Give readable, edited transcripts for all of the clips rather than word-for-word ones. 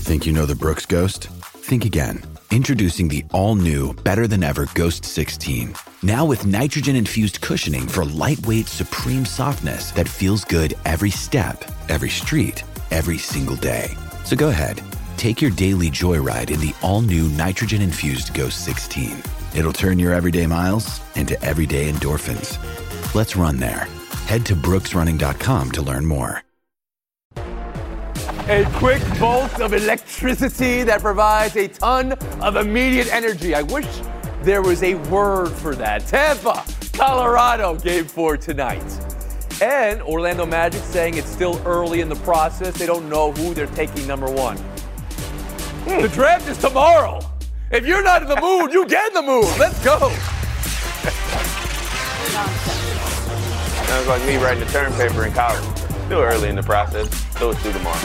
Think you know the Brooks Ghost? Think again. Introducing the all-new, better-than-ever Ghost 16. Now with nitrogen-infused cushioning for lightweight, supreme softness that feels good every step, every street, every single day. So go ahead, take your daily joyride in the all-new nitrogen-infused Ghost 16. It'll turn your everyday miles into everyday endorphins. Let's run there. Head to brooksrunning.com to learn more. A quick bolt of electricity that provides a ton of immediate energy. I wish there was a word for that. Tampa, Colorado, game 4 tonight. And Orlando Magic saying it's still early in the process. They don't know who they're taking number 1. The draft is tomorrow. If you're not in the mood, you get in the mood. Let's go. Sounds like me writing a term paper in college. Still early in the process. So it's due tomorrow.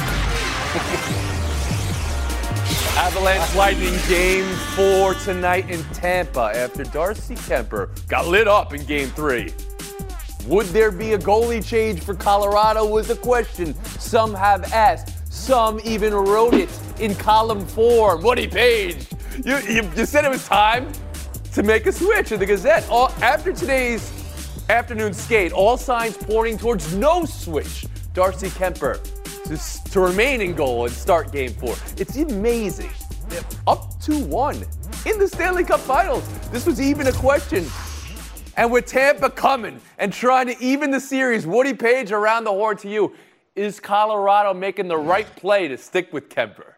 Avalanche Lightning game 4 tonight in Tampa after Darcy Kemper got lit up in game 3. Would there be a goalie change for Colorado was the question some have asked. Some even wrote it in column form. Woody Page, you said it was time to make a switch in the Gazette. After today's afternoon skate, all signs pointing towards no switch. Darcy Kemper to remain in goal and start game 4. It's amazing. They're up 2-1 in the Stanley Cup Finals. This was even a question. And with Tampa coming and trying to even the series, Woody Page around the horn to you. Is Colorado making the right play to stick with Kemper?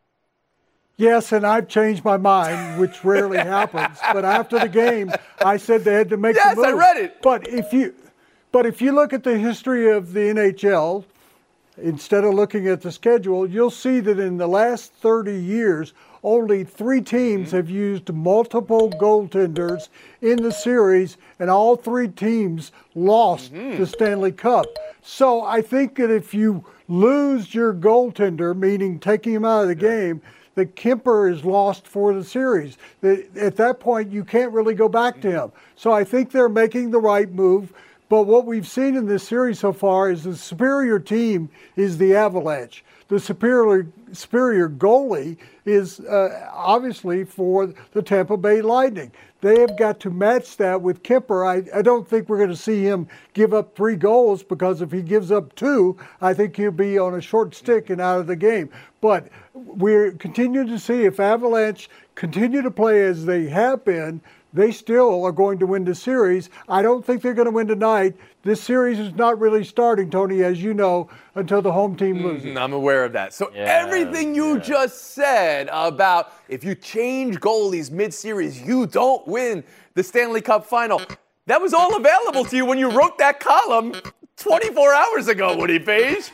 Yes, and I've changed my mind, which rarely happens. But after the game, I said they had to make the move. Yes, I read it. But if you look at the history of the NHL, instead of looking at the schedule, you'll see that in the last 30 years, only 3 teams have used multiple goaltenders in the series, and all 3 teams lost the Stanley Cup. So I think that if you lose your goaltender, meaning taking him out of the game, that Kemper is lost for the series. At that point, you can't really go back to him. So I think they're making the right move. But what we've seen in this series so far is the superior team is the Avalanche. The superior goalie is obviously for the Tampa Bay Lightning. They have got to match that with Kemper. I don't think we're going to see him give up 3 goals, because if he gives up 2, I think he'll be on a short stick and out of the game. But we're continuing to see if Avalanche continue to play as they have been, they still are going to win the series. I don't think they're going to win tonight. This series is not really starting, Tony, as you know, until the home team loses. I'm aware of that. So everything you just said about if you change goalies mid-series, you don't win the Stanley Cup Final, that was all available to you when you wrote that column 24 hours ago, Woody Page.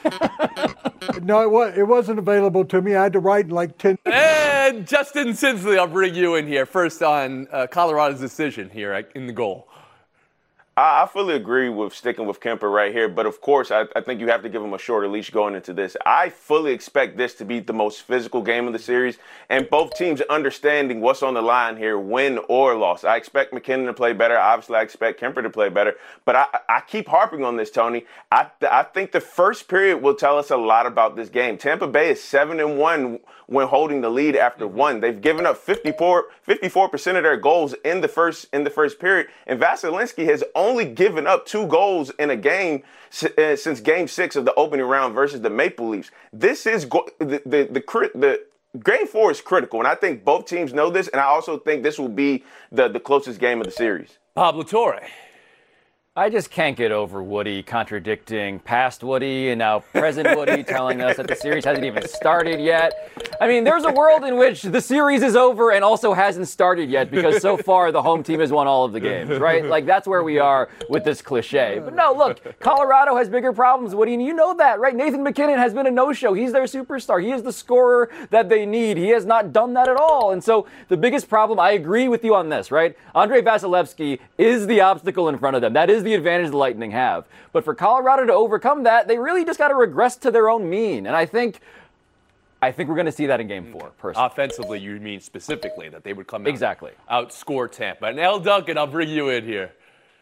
No, it wasn't available to me. I had to write in like 10 minutes. And Justin Sinsley, I'll bring you in here first on Colorado's decision here in the goal. I fully agree with sticking with Kemper right here, but of course, I think you have to give him a shorter leash going into this. I fully expect this to be the most physical game of the series, and both teams understanding what's on the line here, win or loss. I expect McKinnon to play better. Obviously, I expect Kemper to play better, but I keep harping on this, Tony. I think the first period will tell us a lot about this game. Tampa Bay is 7-1 when holding the lead after 1. They've given up 54% of their goals in the first period, and Vasilevsky has only given up 2 goals in a game since Game 6 of the opening round versus the Maple Leafs. This is the Game 4 is critical, and I think both teams know this, and I also think this will be the closest game of the series. Pablo Torre. I just can't get over Woody contradicting past Woody and now present Woody telling us that the series hasn't even started yet. I mean, there's a world in which the series is over and also hasn't started yet because so far the home team has won all of the games, right? Like, that's where we are with this cliche. But no, look, Colorado has bigger problems, Woody, and you know that, right? Nathan McKinnon has been a no-show. He's their superstar. He is the scorer that they need. He has not done that at all. And so the biggest problem, I agree with you on this, right? Andrei Vasilevsky is the obstacle in front of them. That is the advantage the Lightning have. But for Colorado to overcome that, they really just got to regress to their own mean. And I think we're going to see that in Game 4, personally. Offensively, you mean specifically that they would come out, exactly, outscore Tampa. And L. Duncan, I'll bring you in here.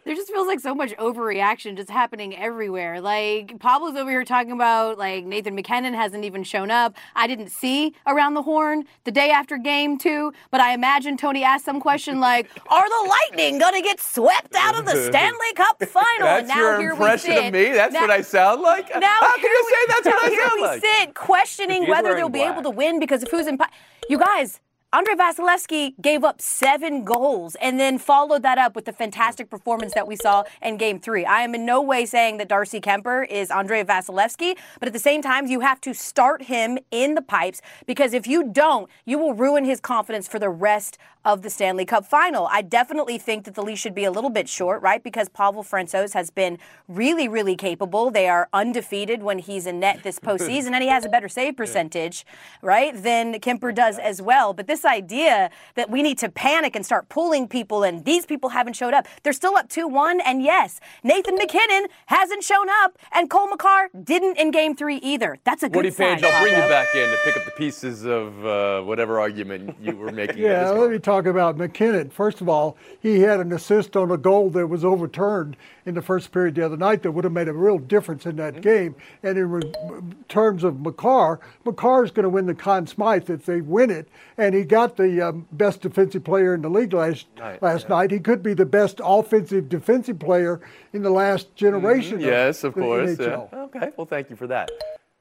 There just feels like so much overreaction just happening everywhere. Like, Pablo's over here talking about, like, Nathan McKinnon hasn't even shown up. I didn't see Around the Horn the day after game 2, but I imagine Tony asked some question like, are the Lightning going to get swept out of the Stanley Cup final? That's and now your here impression we sit. of me? That's what I sound like? Now How can you say that's what I sound like? Here we sit questioning whether they'll be able to win because of who's in. You guys, Andrei Vasilevsky gave up 7 goals and then followed that up with the fantastic performance that we saw in Game 3. I am in no way saying that Darcy Kemper is Andrei Vasilevsky, but at the same time, you have to start him in the pipes because if you don't, you will ruin his confidence for the rest of the Stanley Cup final. I definitely think that the leash should be a little bit short, right? Because Pavel Francouz has been really, really capable. They are undefeated when he's in net this postseason, and he has a better save percentage, right, than Kemper does as well. But this idea that we need to panic and start pulling people and these people haven't showed up. They're still up 2-1, and yes, Nathan McKinnon hasn't shown up, and Cole Makar didn't in Game 3 either. That's a good sign. Woody Page, I'll bring you back in to pick up the pieces of whatever argument you were making. Yeah, let me talk about McKinnon. First of all, he had an assist on a goal that was overturned in the first period the other night that would have made a real difference in that game. And in terms of Makar is going to win the Conn Smythe if they win it. And he got the best defensive player in the league last night. He could be the best offensive defensive player in the last generation. Yes, of course. Yeah. Okay, well, thank you for that.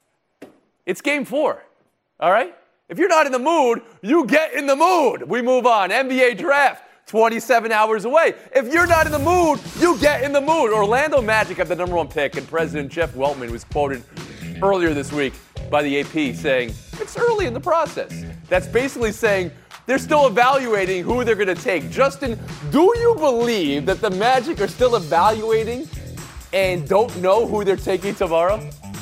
It's Game 4, all right? If you're not in the mood, you get in the mood. We move on. NBA draft, 27 hours away. If you're not in the mood, you get in the mood. Orlando Magic have the #1 pick, and President Jeff Weltman was quoted earlier this week by the AP saying, it's early in the process. That's basically saying they're still evaluating who they're going to take. Justin, do you believe that the Magic are still evaluating and don't know who they're taking tomorrow?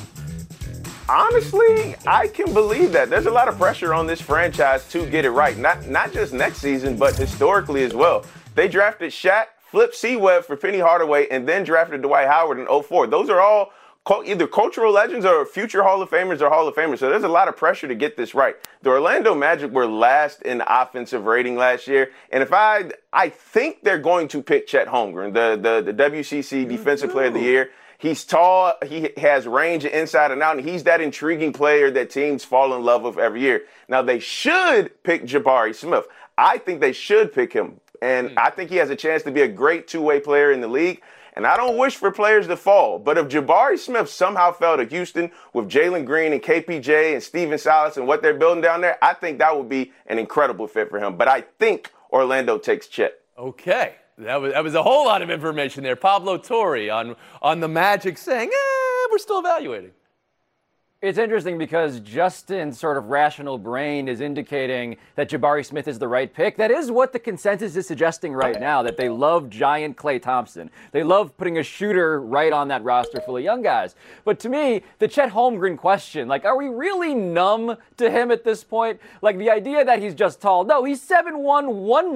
Honestly, I can believe that. There's a lot of pressure on this franchise to get it right. Not just next season, but historically as well. They drafted Shaq, Flip C-Webb for Penny Hardaway, and then drafted Dwight Howard in 2004. Those are all either cultural legends or future Hall of Famers or Hall of Famers. So there's a lot of pressure to get this right. The Orlando Magic were last in offensive rating last year. And if I think they're going to pick Chet Holmgren, the WCC Defensive Player of the Year. He's tall, he has range inside and out, and he's that intriguing player that teams fall in love with every year. Now, they should pick Jabari Smith. I think they should pick him, and I think he has a chance to be a great two-way player in the league. And I don't wish for players to fall, but if Jabari Smith somehow fell to Houston with Jalen Green and KPJ and Steven Silas and what they're building down there, I think that would be an incredible fit for him. But I think Orlando takes Chet. Okay. That was a whole lot of information there. Pablo Torre on the Magic saying, we're still evaluating. It's interesting because Justin's sort of rational brain is indicating that Jabari Smith is the right pick. That is what the consensus is suggesting right now, that they love giant Klay Thompson. They love putting a shooter right on that roster full of young guys. But to me, the Chet Holmgren question, like, are we really numb to him at this point? Like, the idea that he's just tall. No, he's 7'1",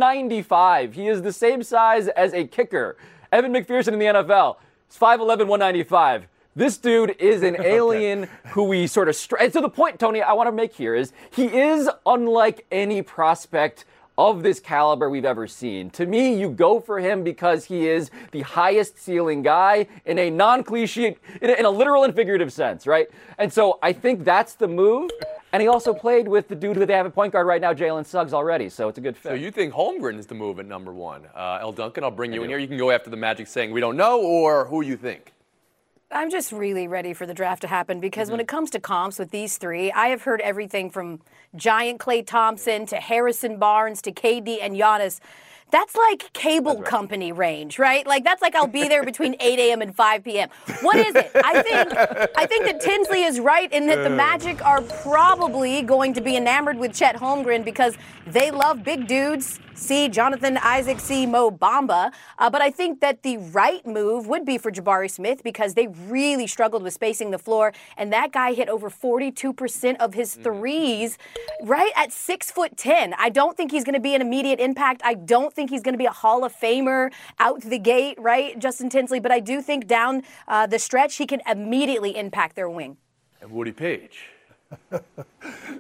195. He is the same size as a kicker. Evan McPherson in the NFL is 5'11", 195. This dude is an alien who we sort of and so the point, Tony, I want to make here is he is unlike any prospect of this caliber we've ever seen. To me, you go for him because he is the highest ceiling guy in a non-cliche, in a literal and figurative sense, right? And so I think that's the move. And he also played with the dude who they have at point guard right now, Jalen Suggs, already. So it's a good fit. So you think Holmgren is the move at #1. L. Duncan, I'll bring you in here. You can go after the Magic saying we don't know, or who you think. I'm just really ready for the draft to happen because when it comes to comps with these three, I have heard everything from giant Klay Thompson to Harrison Barnes to KD and Giannis. That's like cable company range, right? Like that's like I'll be there between 8 a.m. and 5 p.m. What is it? I think that Tinsley is right in that the Magic are probably going to be enamored with Chet Holmgren because they love big dudes. See Jonathan Isaac, see Mo Bamba. But I think that the right move would be for Jabari Smith because they really struggled with spacing the floor. And that guy hit over 42% of his threes, right at 6'10". I don't think he's going to be an immediate impact. I don't think he's going to be a Hall of Famer out the gate, right, Justin Tinsley? But I do think down the stretch, he can immediately impact their wing. And Woody Page.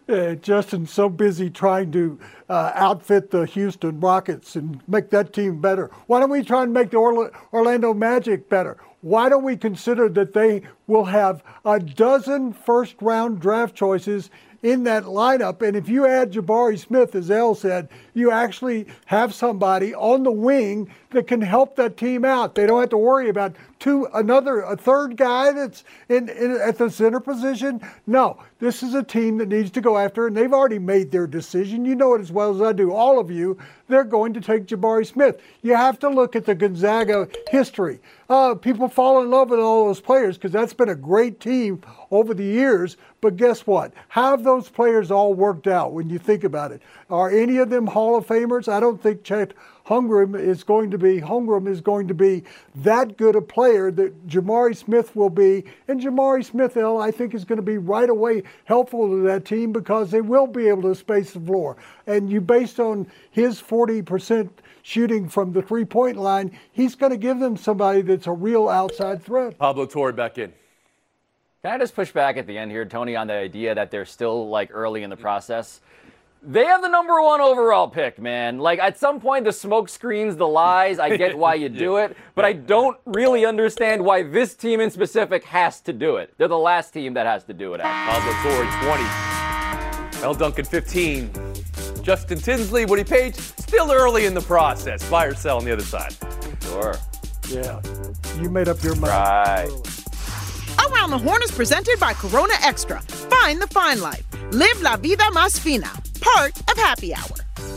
Justin's so busy trying to outfit the Houston Rockets and make that team better. Why don't we try and make the Orlando Magic better? Why don't we consider that they will have a dozen first-round draft choices in that lineup? And if you add Jabari Smith, as Elle said, you actually have somebody on the wing that can help that team out. They don't have to worry about a third guy that's at the center position. No, this is a team that needs to go after, and they've already made their decision. You know it as well as I do, all of you. They're going to take Jabari Smith. You have to look at the Gonzaga history. People fall in love with all those players because that's been a great team over the years. But guess what? How have those players all worked out when you think about it? Are any of them Hall of Famers? I don't think Chet Holmgren is going to be that good a player that Jabari Smith will be. And Jabari Smith, I think, is going to be right away helpful to that team because they will be able to space the floor. And you, based on his 40% shooting from the three-point line, he's going to give them somebody that's a real outside threat. Pablo Torre back in. Can I just push back at the end here, Tony, on the idea that they're still early in the process? They have the number 1 overall pick, man. At some point, the smoke screens, the lies, I get why you do it, but I don't really understand why this team in specific has to do it. They're the last team that has to do it. Pablo Torre, 20. Elle Duncan, 15. Justin Tinsley, Woody Page, still early in the process. Buy or sell on the other side. Sure. Yeah. You made up your mind. Right. Around the Horn is presented by Corona Extra. Find the fine life. Live la vida más fina. Part of Happy Hour.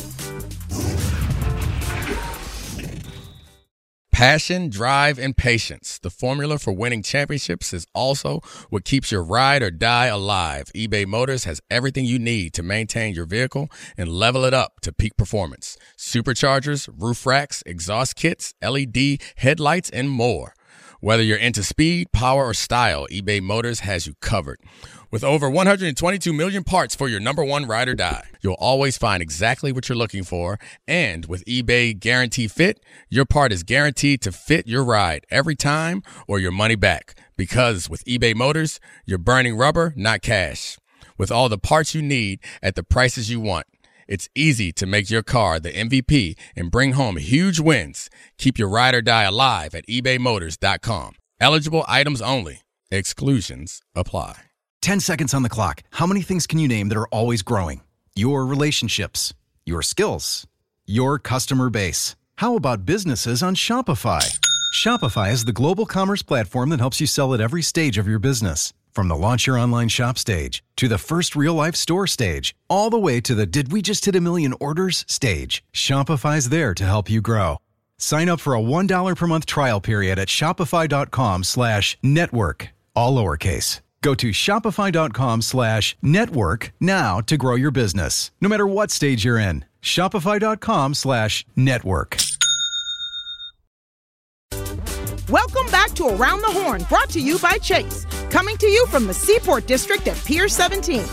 Passion, drive, and patience. The formula for winning championships is also what keeps your ride or die alive. eBay Motors has everything you need to maintain your vehicle and level it up to peak performance. Superchargers, roof racks, exhaust kits, LED headlights, and more. Whether you're into speed, power, or style, eBay Motors has you covered. With over 122 million parts for your number one ride or die, you'll always find exactly what you're looking for. And with eBay Guarantee Fit, your part is guaranteed to fit your ride every time or your money back. Because with eBay Motors, you're burning rubber, not cash. With all the parts you need at the prices you want, it's easy to make your car the MVP and bring home huge wins. Keep your ride or die alive at ebaymotors.com. Eligible items only. Exclusions apply. 10 seconds on the clock. How many things can you name that are always growing? Your relationships, your skills, your customer base. How about businesses on Shopify? Shopify is the global commerce platform that helps you sell at every stage of your business. From the launch your online shop stage, to the first real-life store stage, all the way to the did we just hit a million orders stage, Shopify's there to help you grow. Sign up for a $1 per month trial period at shopify.com/network, all lowercase. Go to shopify.com/network now to grow your business, no matter what stage you're in. Shopify.com/network. Welcome back to Around the Horn, brought to you by Chase. Coming to you from the Seaport District at Pier 17.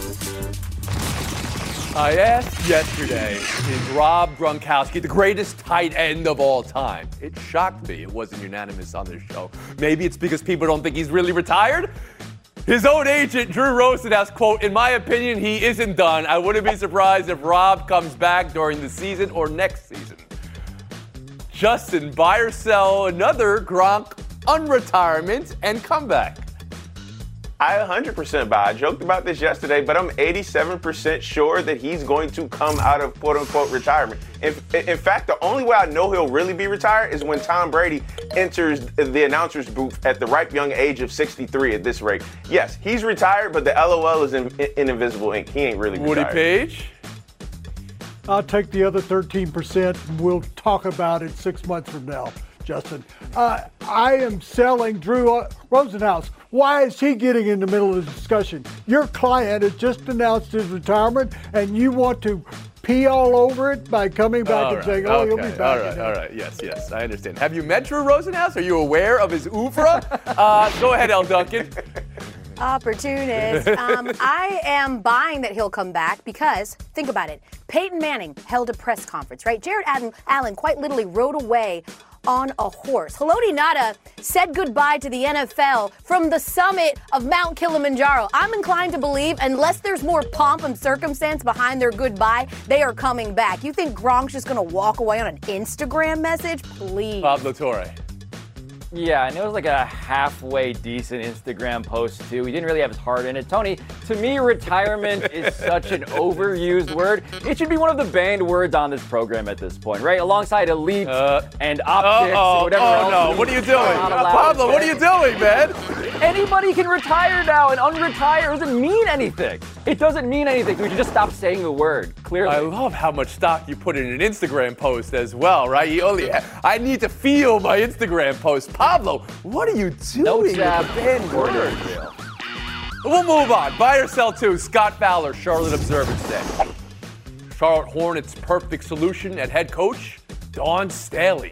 I asked yesterday, is Rob Gronkowski the greatest tight end of all time? It shocked me it wasn't unanimous on this show. Maybe it's because people don't think he's really retired? His own agent, Drew Rosenhaus, quote, "In my opinion, he isn't done. I wouldn't be surprised if Rob comes back during the season or next season." Justin, buy or sell another Gronk unretirement and comeback? I 100% buy. I joked about this yesterday, but I'm 87% sure that he's going to come out of quote-unquote retirement. In fact, the only way I know he'll really be retired is when Tom Brady enters the announcer's booth at the ripe young age of 63 at this rate. Yes, he's retired, but the LOL is in invisible ink. He ain't really retired. Woody Page? I'll take the other 13%, and we'll talk about it 6 months from now, Justin. I am selling Drew Rosenhaus. Why is he getting in the middle of the discussion? Your client has just announced his retirement, and you want to pee all over it by coming back and saying, he'll be back. All right. Yes, I understand. Have you met Drew Rosenhaus? Are you aware of his oeuvre? Go ahead, Elle Duncan. Opportunist. I am buying that he'll come back because, think about it, Peyton Manning held a press conference, right? Jared Allen quite literally rode away on a horse. Haloti Ngata said goodbye to the NFL from the summit of Mount Kilimanjaro. I'm inclined to believe, unless there's more pomp and circumstance behind their goodbye, they are coming back. You think Gronk's just going to walk away on an Instagram message? Please. Pablo Torre. Yeah, and it was like a halfway decent Instagram post, too. He didn't really have his heart in it. Tony, to me, retirement is such an overused word. It should be one of the banned words on this program at this point, right? Alongside elite and optics and whatever else. Oh, no. What are you doing? Pablo, what are you doing, man? Anybody can retire now, and unretire doesn't mean anything. It doesn't mean anything. We should just stop saying the word, clearly. I love how much stock you put in an Instagram post as well, right? I need to feel my Instagram post. Pablo, what are you doing? No with the banned word? We'll move on. Buy or sell two. Scott Fowler, Charlotte Observance Day. Charlotte Hornets' perfect solution at head coach, Dawn Staley.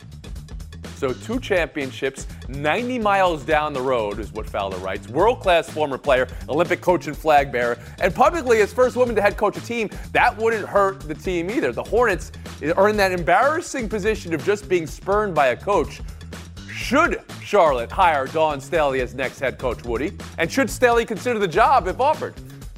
So 2 championships, 90 miles down the road is what Fowler writes. World-class former player, Olympic coach and flag bearer, and publicly as first woman to head coach a team. That wouldn't hurt the team either. The Hornets are in that embarrassing position of just being spurned by a coach. Should Charlotte hire Dawn Staley as next head coach, Woody? And should Staley consider the job if offered?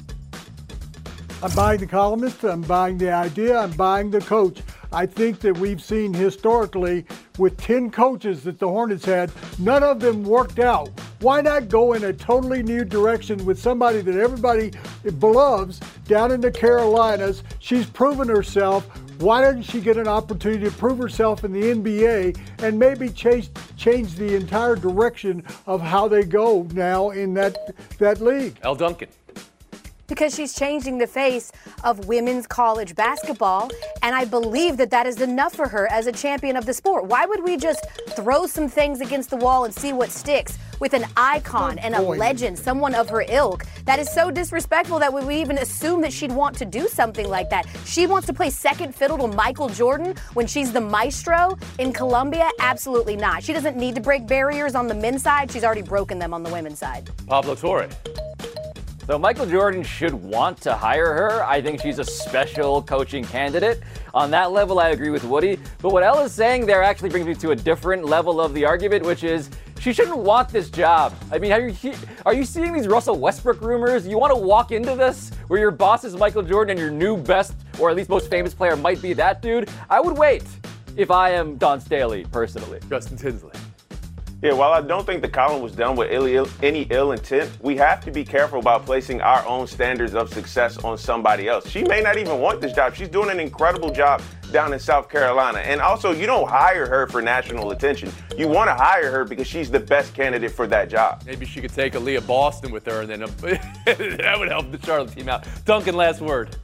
I'm buying the columnist, I'm buying the idea, I'm buying the coach. I think that we've seen historically with 10 coaches that the Hornets had, none of them worked out. Why not go in a totally new direction with somebody that everybody loves down in the Carolinas? She's proven herself. Why doesn't she get an opportunity to prove herself in the NBA and maybe change the entire direction of how they go now in that league? Elle Duncan. Because she's changing the face of women's college basketball, and I believe that is enough for her as a champion of the sport. Why would we just throw some things against the wall and see what sticks with an icon and a legend, someone of her ilk? That is so disrespectful that we even assume that she'd want to do something like that. She wants to play second fiddle to Michael Jordan when she's the maestro in Columbia? Absolutely not. She doesn't need to break barriers on the men's side. She's already broken them on the women's side. Pablo Torre. So Michael Jordan should want to hire her. I think she's a special coaching candidate. On that level, I agree with Woody. But what Elle is saying there actually brings me to a different level of the argument, which is she shouldn't want this job. I mean, are you seeing these Russell Westbrook rumors? You want to walk into this where your boss is Michael Jordan and your new best or at least most famous player might be that dude? I would wait if I am Dawn Staley, personally. Justin Tinsley. Yeah, while I don't think the column was done with any ill intent, we have to be careful about placing our own standards of success on somebody else. She may not even want this job. She's doing an incredible job down in South Carolina. And also, you don't hire her for national attention. You want to hire her because she's the best candidate for that job. Maybe she could take Aaliyah Boston with her, and then that would help the Charlotte team out. Duncan, last word.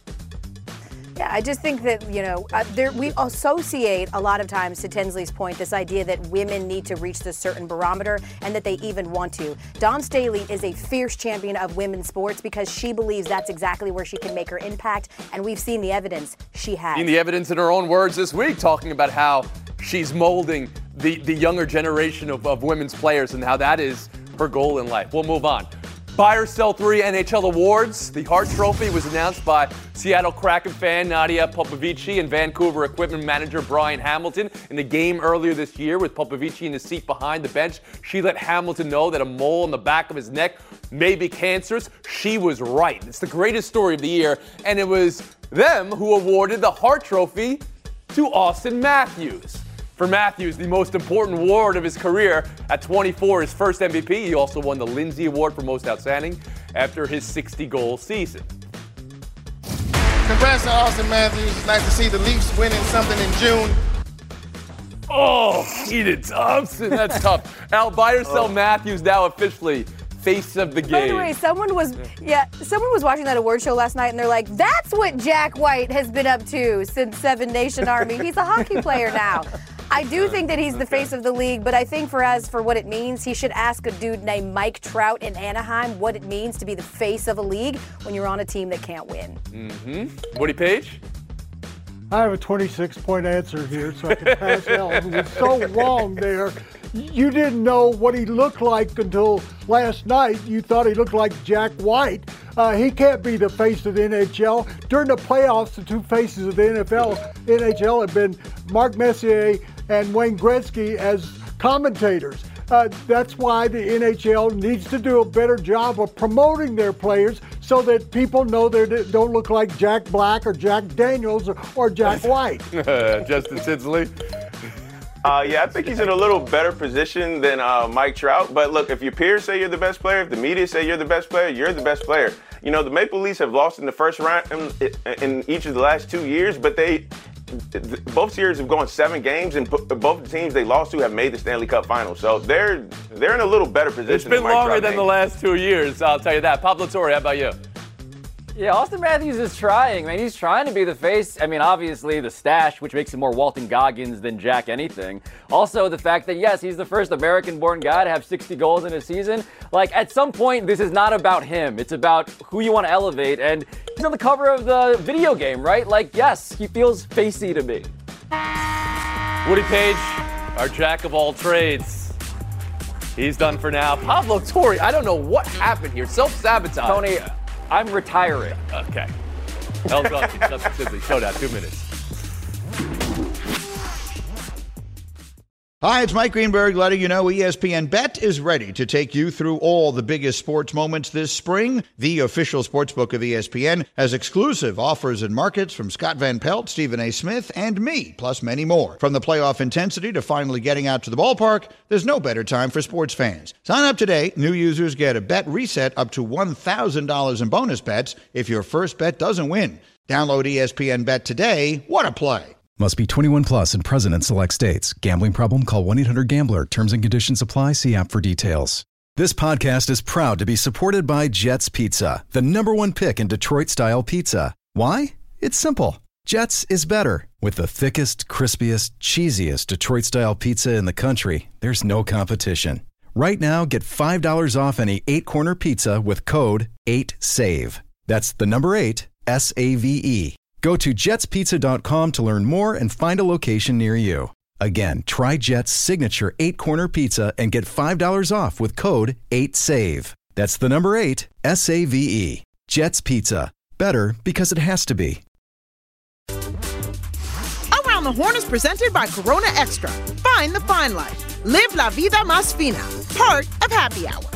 Yeah, I just think that, we associate a lot of times, to Tinsley's point, this idea that women need to reach this certain barometer and that they even want to. Dawn Staley is a fierce champion of women's sports because she believes that's exactly where she can make her impact, and we've seen the evidence she has. Seen the evidence in her own words this week, talking about how she's molding the younger generation of women's players and how that is her goal in life. We'll move on. Buy or sell 3 NHL awards. The Hart Trophy was announced by Seattle Kraken fan Nadia Popovici and Vancouver equipment manager Brian Hamilton in the game earlier this year with Popovici in the seat behind the bench. She let Hamilton know that a mole on the back of his neck may be cancerous. She was right. It's the greatest story of the year, and it was them who awarded the Hart Trophy to Austin Matthews. For Matthews, the most important award of his career at 24, his first MVP. He also won the Lindsay Award for Most Outstanding after his 60-goal season. Congrats to Austin Matthews. It's nice to see the Leafs winning something in June. Oh, Keaton Thompson, that's tough. Al, buy or sell Matthews now officially face of the game. By the way, someone was watching that award show last night, and they're like, that's what Jack White has been up to since Seven Nation Army. He's a hockey player now. I do think that he's the face of the league, but I think for what it means, he should ask a dude named Mike Trout in Anaheim what it means to be the face of a league when you're on a team that can't win. Mm-hmm. Woody Page? I have a 26-point answer here, so I can pass Ellen. It was so long there. You didn't know what he looked like until last night. You thought he looked like Jack White. He can't be the face of the NHL. During the playoffs, the two faces of the NHL have been Mark Messier and Wayne Gretzky as commentators. That's why the NHL needs to do a better job of promoting their players so that people know they don't look like Jack Black or Jack Daniels or Jack White. Justin Tinsley? Yeah, I think he's in a little better position than Mike Trout. But look, if your peers say you're the best player, if the media say you're the best player, you're the best player. You know, the Maple Leafs have lost in the first round in each of the last 2 years, but both series have gone 7 games, and both the teams they lost to have made the Stanley Cup Finals. So they're in a little better position. It's been longer than the last 2 years, I'll tell you that. Pablo Torre, how about you? Yeah, Austin Matthews is trying, man. He's trying to be the face. I mean, obviously the stash, which makes him more Walton Goggins than Jack anything. Also, the fact that, yes, he's the first American-born guy to have 60 goals in a season. Like, at some point, this is not about him. It's about who you want to elevate. And he's on the cover of the video game, right? Like, yes, he feels facey to me. Woody Page, our jack of all trades. He's done for now. Pablo Torre, I don't know what happened here. Self-sabotage. Tony, I'm retiring. Okay. Elle Duncan, Justin Tinsley, Showdown, 2 minutes. Hi, it's Mike Greenberg letting you know ESPN Bet is ready to take you through all the biggest sports moments this spring. The official sportsbook of ESPN has exclusive offers and markets from Scott Van Pelt, Stephen A. Smith, and me, plus many more. From the playoff intensity to finally getting out to the ballpark, there's no better time for sports fans. Sign up today. New users get a bet reset up to $1,000 in bonus bets if your first bet doesn't win. Download ESPN Bet today. What a play. Must be 21 plus and present in select states. Gambling problem? Call 1-800-GAMBLER. Terms and conditions apply. See app for details. This podcast is proud to be supported by Jets Pizza, the #1 pick in Detroit-style pizza. Why? It's simple. Jets is better. With the thickest, crispiest, cheesiest Detroit-style pizza in the country, there's no competition. Right now, get $5 off any 8-corner pizza with code 8SAVE. That's the number 8, S-A-V-E. Go to jetspizza.com to learn more and find a location near you. Again, try Jet's signature 8-corner pizza and get $5 off with code 8SAVE. That's the number 8, S-A-V-E. Jet's Pizza. Better because it has to be. Around the Horn is presented by Corona Extra. Find the fine life. Live la vida más fina. Part of Happy Hour.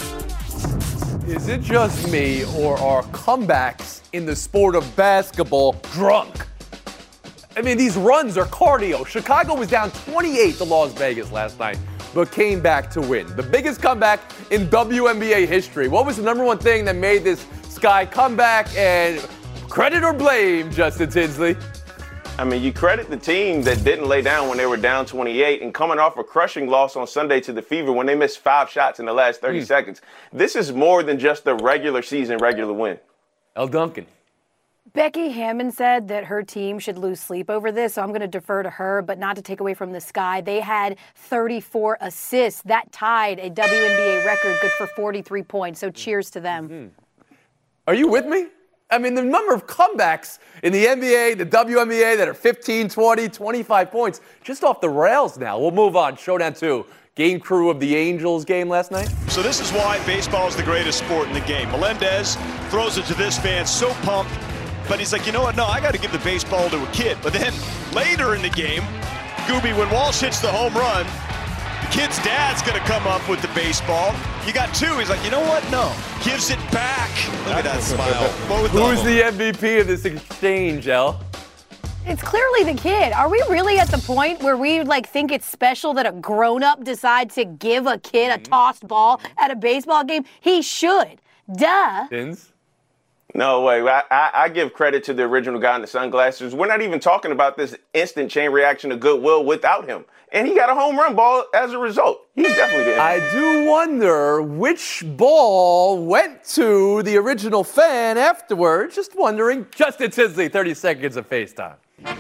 Is it just me, or are comebacks in the sport of basketball drunk? I mean, these runs are cardio. Chicago was down 28 to Las Vegas last night, but came back to win. The biggest comeback in WNBA history. What was the #1 thing that made this Sky comeback? And credit or blame, Justin Tinsley? I mean, you credit the team that didn't lay down when they were down 28 and coming off a crushing loss on Sunday to the Fever when they missed 5 shots in the last 30 seconds. This is more than just the regular win. Elle Duncan. Becky Hammon said that her team should lose sleep over this, so I'm going to defer to her, but not to take away from the Sky. They had 34 assists. That tied a WNBA record, good for 43 points, so cheers to them. Are you with me? I mean, the number of comebacks in the NBA, the WNBA that are 15, 20, 25 points, just off the rails now. We'll move on. Showdown 2. Game crew of the Angels game last night. So this is why baseball is the greatest sport in the game. Melendez throws it to this man, so pumped, but he's like, you know what? No, I got to give the baseball to a kid. But then later in the game, Gooby, when Walsh hits the home run, the kid's dad's going to come up with the baseball. You got 2. He's like, you know what? No. Gives it back. Look at that smile. Who's the MVP of this exchange, Elle? It's clearly the kid. Are we really at the point where we think it's special that a grown-up decides to give a kid a tossed ball at a baseball game? He should. Duh. Tins? No way. I give credit to the original guy in the sunglasses. We're not even talking about this instant chain reaction of goodwill without him. And he got a home run ball as a result. He's definitely the MVP. I do wonder which ball went to the original fan afterwards. Just wondering. Justin Tinsley, 30 seconds of FaceTime.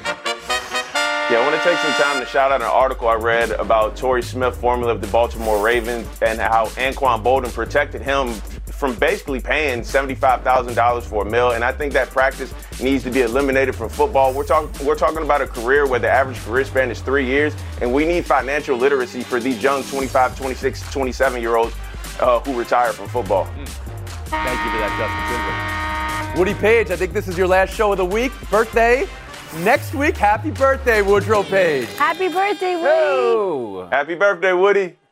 Yeah, I want to take some time to shout out an article I read about Torrey Smith, formerly of the Baltimore Ravens, and how Anquan Bolden protected him from basically paying $75,000 for a meal. And I think that practice needs to be eliminated from football. We're talking about a career where the average career span is 3 years, and we need financial literacy for these young 25, 26, 27-year-olds who retire from football. Thank you for that, Justin Timberlake. Woody Page, I think this is your last show of the week. Birthday next week. Happy birthday, Woodrow Page. Happy birthday, Woody. Oh. Happy birthday, Woody.